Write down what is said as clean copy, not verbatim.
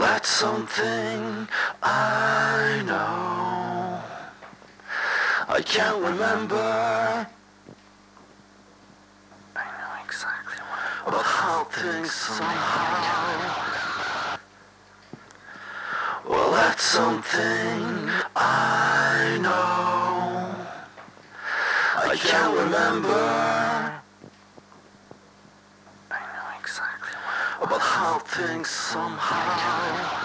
that's something I know. I can't remember. I know exactly what. But how things somehow. Well, that's something I know. I can't remember. I know exactly what. But how things somehow.